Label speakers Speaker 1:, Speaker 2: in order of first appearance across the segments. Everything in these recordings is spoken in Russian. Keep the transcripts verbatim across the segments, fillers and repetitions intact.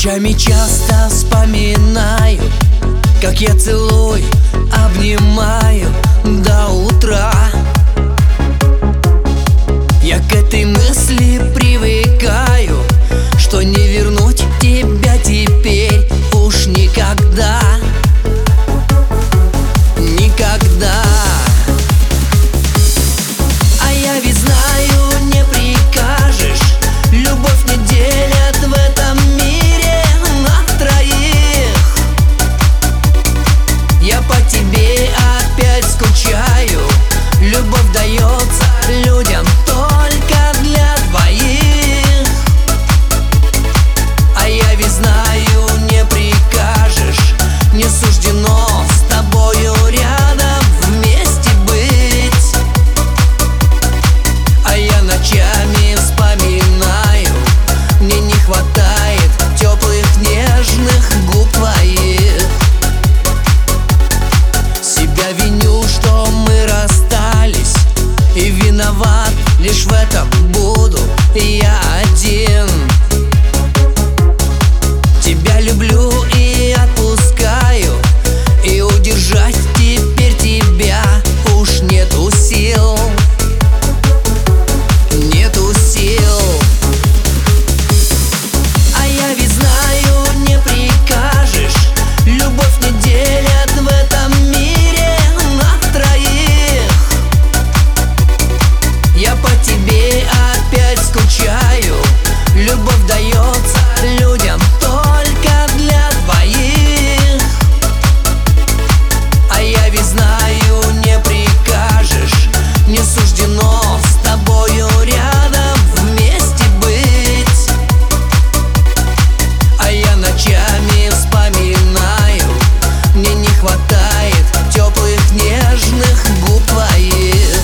Speaker 1: Ночами часто вспоминаю, как я целую, обнимаю до утра. Я к этой мысли привыкаю, что не вернуть тебя теперь уж никогда. Никогда. А я ведь знаю, не прикажешь. Любовь не делят в этом мире на троих. Я по тебе опять скучаю. Любовь дается людям только для двоих. А я ведь знаю, не прикажешь. Не суждено с тобою рядом вместе быть. А я ночами вспоминаю, мне не хватает теплых нежных губ твоих. Себя виню, что мы расстались, и виноват лишь в этом буду я один. Тебя люблю и отпускаю, и удержать теперь тебя уж нету сил. Нету сил. А я ведь знаю, не прикажешь. Любовь не делят в этом мире на троих. Я по тебе опять скучаю. Любовь дается людям только для двоих. А я ведь знаю, не прикажешь. Не суждено с тобою рядом вместе быть. А я ночами вспоминаю, мне не хватает теплых нежных губ твоих.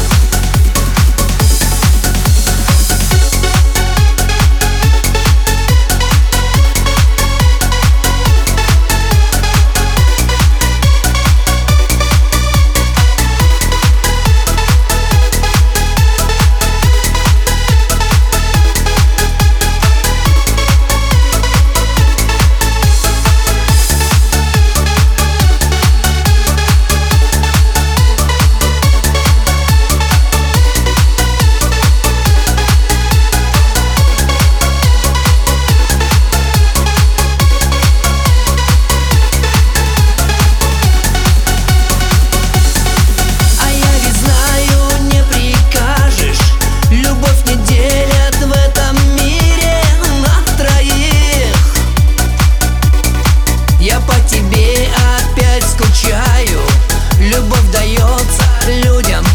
Speaker 1: Я по тебе опять скучаю. Любовь дается людям